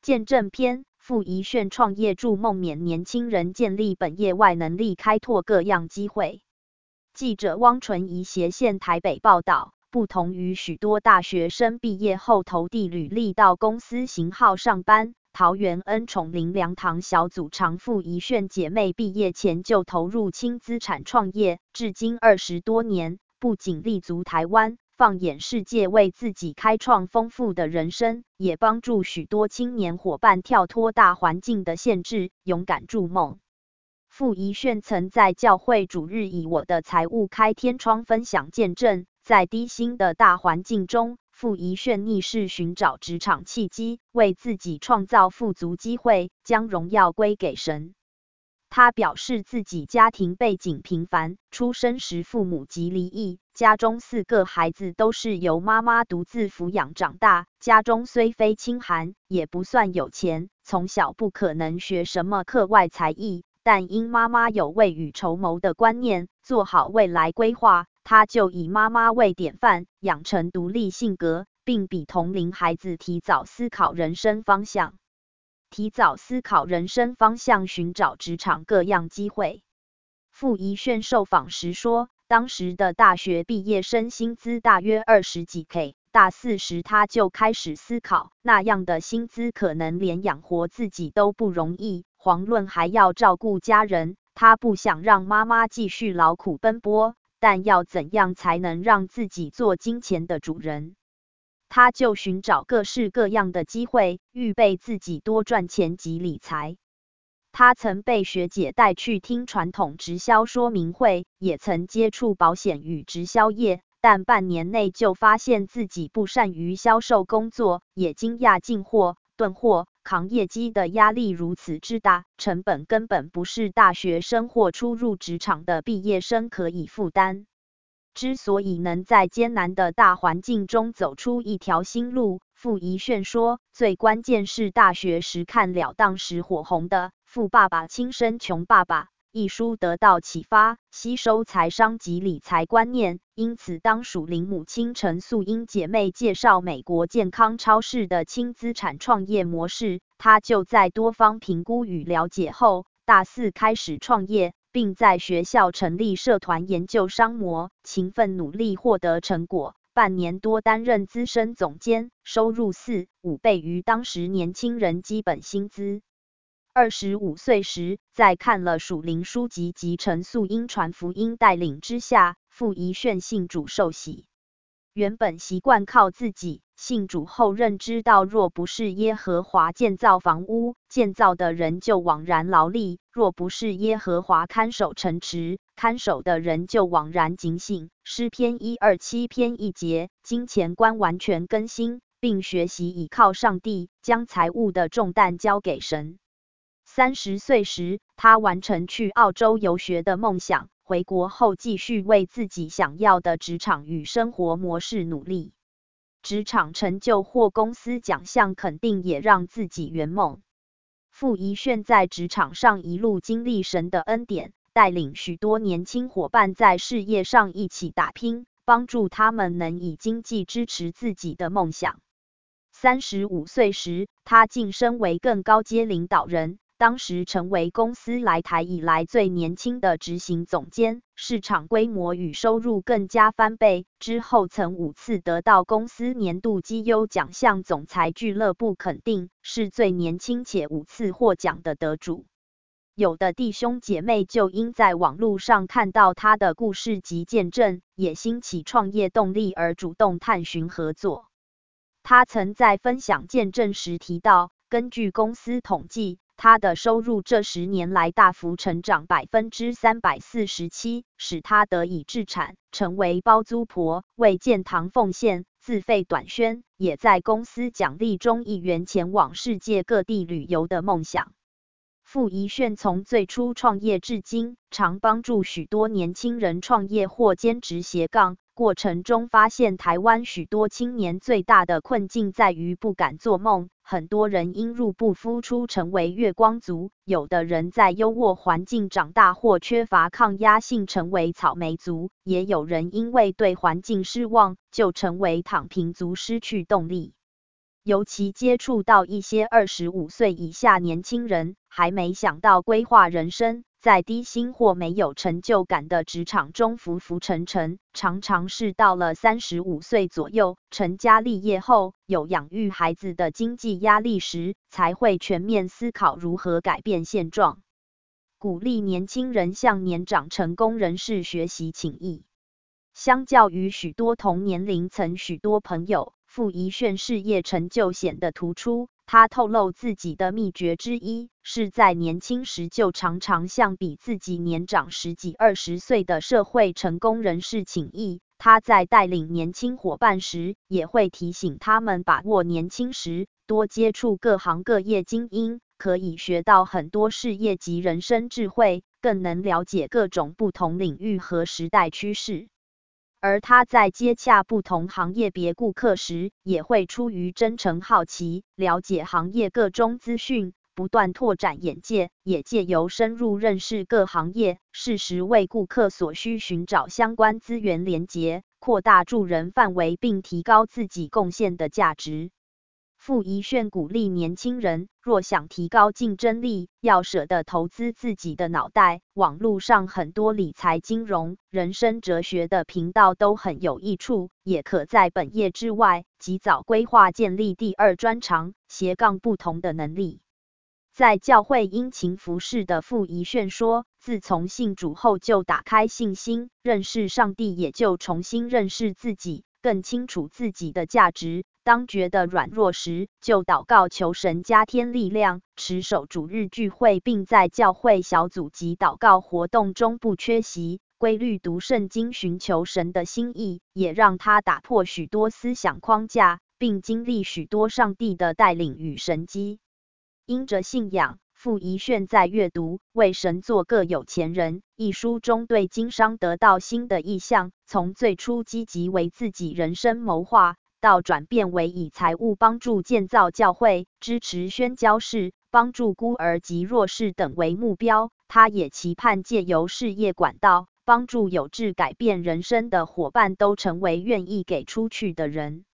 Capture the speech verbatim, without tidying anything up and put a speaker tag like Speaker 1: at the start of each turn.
Speaker 1: 见证篇，傅怡炫创业助孟勉年轻人建立本业外能力，开拓各样机会。记者汪纯仪斜线台北报道，不同于许多大学生毕业后投递履历到公司行号上班，桃园恩宠林良堂小组长傅怡炫姐妹毕业前就投入轻资产创业，至今二十多年，不仅立足台湾，放眼世界，为自己开创丰富的人生，也帮助许多青年伙伴跳脱大环境的限制，勇敢筑梦。傅怡炫曾在教会主日以我的财务开天窗分享见证，在低薪的大环境中，傅怡炫逆势寻找职场契机，为自己创造富足机会，将荣耀归给神。他表示自己家庭背景平凡，出生时父母即离异，家中四个孩子都是由妈妈独自抚养长大，家中虽非清寒，也不算有钱，从小不可能学什么课外才艺，但因妈妈有未雨绸缪的观念，做好未来规划，他就以妈妈为典范，养成独立性格，并比同龄孩子提早思考人生方向。提早思考人生方向，寻找职场各样机会。傅怡炫受访时说，当时的大学毕业生薪资大约二十几 K， 大四时他就开始思考，那样的薪资可能连养活自己都不容易，遑论还要照顾家人。他不想让妈妈继续劳苦奔波，但要怎样才能让自己做金钱的主人？他就寻找各式各样的机会，预备自己多赚钱及理财。他曾被学姐带去听传统直销说明会，也曾接触保险与直销业，但半年内就发现自己不善于销售工作，也惊讶进货、囤货、扛业绩的压力如此之大，成本根本不是大学生或初入职场的毕业生可以负担。之所以能在艰难的大环境中走出一条新路，傅怡炫说，最关键是大学时看了当时火红的《富爸爸亲生穷爸爸》一书得到启发，吸收财商及理财观念，因此当属灵母亲陈素英姐妹介绍美国健康超市的轻资产创业模式，她就在多方评估与了解后，大四开始创业，并在学校成立社团研究商模，勤奋努力获得成果，半年多担任资深总监，收入四五倍于当时年轻人基本薪资。二十五岁时，在看了属灵书籍及陈素英传福音带领之下，傅怡炫信主受洗。原本习惯靠自己，信主后认知到，若不是耶和华建造房屋，建造的人就枉然劳力；若不是耶和华看守城池，看守的人就枉然警醒。诗篇一二七篇一节，金钱观完全更新，并学习倚靠上帝，将财务的重担交给神。三十岁时，他完成去澳洲游学的梦想，回国后继续为自己想要的职场与生活模式努力。职场成就或公司奖项肯定也让自己圆梦。傅怡炫在职场上一路经历神的恩典，带领许多年轻伙伴在事业上一起打拼，帮助他们能以经济支持自己的梦想。三十五岁时，他晋升为更高阶领导人，当时成为公司来台以来最年轻的执行总监，市场规模与收入更加翻倍。之后曾五次得到公司年度绩优奖项总裁俱乐部肯定，是最年轻且五次获奖的得主。有的弟兄姐妹就因在网络上看到他的故事及见证，也兴起创业动力而主动探寻合作。他曾在分享见证时提到，根据公司统计，他的收入这十年来大幅成长 百分之三百四十七， 使他得以置产，成为包租婆，为建堂奉献，自费短宣，也在公司奖励中一圆前往世界各地旅游的梦想。傅怡炫从最初创业至今，常帮助许多年轻人创业或兼职斜杠，过程中发现台湾许多青年最大的困境在于不敢做梦，很多人因入不敷出成为月光族，有的人在优渥环境长大或缺乏抗压性成为草莓族，也有人因为对环境失望就成为躺平族，失去动力。 尤其接触到一些二十五岁以下年轻人，还没想到规划人生，在低薪或没有成就感的职场中浮浮沉沉，常常是到了三十五岁左右，成家立业后，有养育孩子的经济压力时，才会全面思考如何改变现状。鼓励年轻人向年长成功人士学习请益。相较于许多同年龄层许多朋友，傅怡炫事业成就显得突出。他透露自己的秘诀之一，是在年轻时就常常向比自己年长十几二十岁的社会成功人士请益。他在带领年轻伙伴时，也会提醒他们把握年轻时，多接触各行各业精英，可以学到很多事业及人生智慧，更能了解各种不同领域和时代趋势。而他在接洽不同行业别顾客时，也会出于真诚好奇，了解行业各种资讯，不断拓展眼界，也借由深入认识各行业，适时为顾客所需寻找相关资源连结，扩大助人范围，并提高自己贡献的价值。傅怡炫鼓励年轻人，若想提高竞争力，要舍得投资自己的脑袋。网络上很多理财、金融、人生哲学的频道都很有益处，也可在本业之外，及早规划建立第二专长，斜杠不同的能力。在教会殷勤服侍的傅怡炫说，自从信主后就打开信心，认识上帝，也就重新认识自己，更清楚自己的价值。当觉得软弱时，就祷告求神加添力量，持守主日聚会，并在教会小组及祷告活动中不缺席，规律读圣经，寻求神的心意，也让他打破许多思想框架，并经历许多上帝的带领与神迹。因着信仰，傅怡炫在阅读《为神做个有钱人》一书中，对经商得到新的意向，从最初积极为自己人生谋划，到转变为以财务帮助建造教会、支持宣教士、帮助孤儿及弱势等为目标。他也期盼借由事业管道，帮助有志改变人生的伙伴都成为愿意给出去的人。